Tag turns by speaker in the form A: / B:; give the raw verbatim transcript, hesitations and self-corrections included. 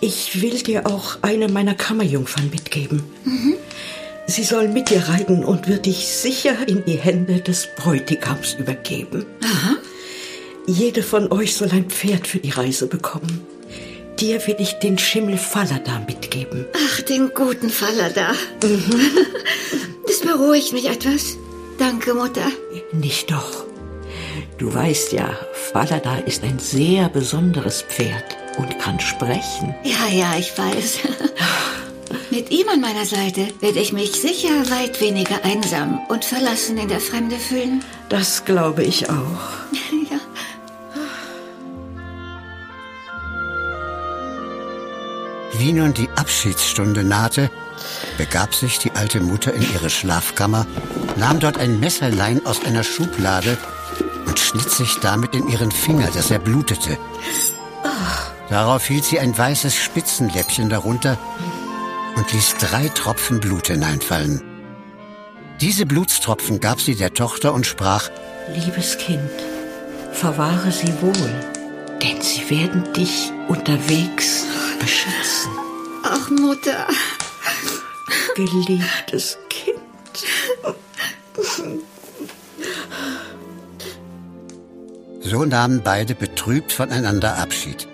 A: Ich will dir auch eine meiner Kammerjungfern mitgeben. Mhm. Sie soll mit dir reiten und wird dich sicher in die Hände des Bräutigams übergeben.
B: Aha.
A: Jede von euch soll ein Pferd für die Reise bekommen. Dir will ich den Schimmel Falada mitgeben.
B: Ach, den guten Falada. Mhm. Das beruhigt mich etwas. Danke, Mutter.
A: Nicht doch. Du weißt ja, Falada ist ein sehr besonderes Pferd und kann sprechen.
B: Ja, ja, ich weiß. Mit ihm an meiner Seite werde ich mich sicher weit weniger einsam und verlassen in der Fremde fühlen.
A: Das glaube ich auch.
B: Ja.
C: Wie nun die Abschiedsstunde nahte, begab sich die alte Mutter in ihre Schlafkammer, nahm dort ein Messerlein aus einer Schublade und schnitt sich damit in ihren Finger, dass er blutete. Darauf hielt sie ein weißes Spitzenläppchen darunter und ließ drei Tropfen Blut hineinfallen. Diese Blutstropfen gab sie der Tochter und sprach:
A: Liebes Kind, verwahre sie wohl, denn sie werden dich unterwegs beschützen.
B: Ach, Mutter.
A: Geliebtes Kind.
C: So nahmen beide betrübt voneinander Abschied.